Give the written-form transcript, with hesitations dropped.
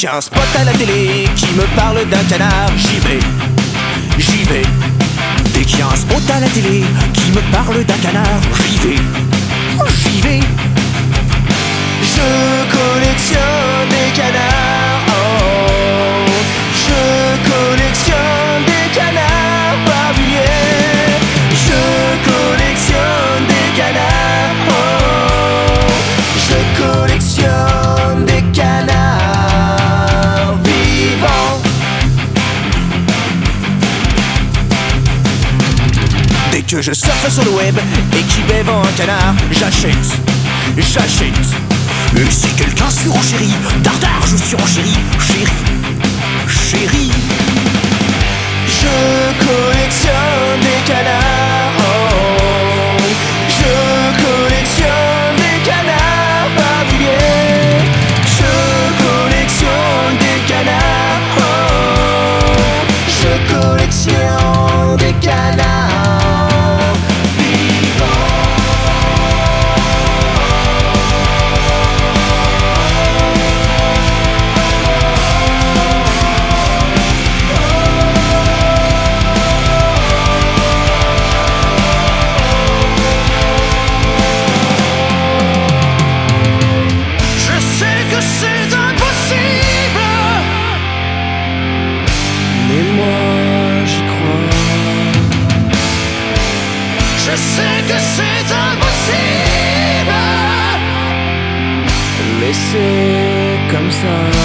qu'il y a un spot à la télé qui me parle d'un canard, j'y vais, j'y vais. Dès qu'il y a un spot à la télé qui me parle d'un canard, j'y vais, j'y vais. Je collectionne des canards, oh. Je collectionne des canards pavillés. Je collectionne des canards, oh. Je collectionne des canards vivants. Dès que je surfe sur le web et qu'eBay vend un canard, j'achète, j'achète. Et si quelqu'un surenchérit, dardard, je surenchéris, chérie, chérie. Je collectionne des canards, oh. Je collectionne des canards pavillés. Je collectionne des canards, oh. Je collectionne des canards vivants. Je sais que c'est impossible, mais c'est comme ça.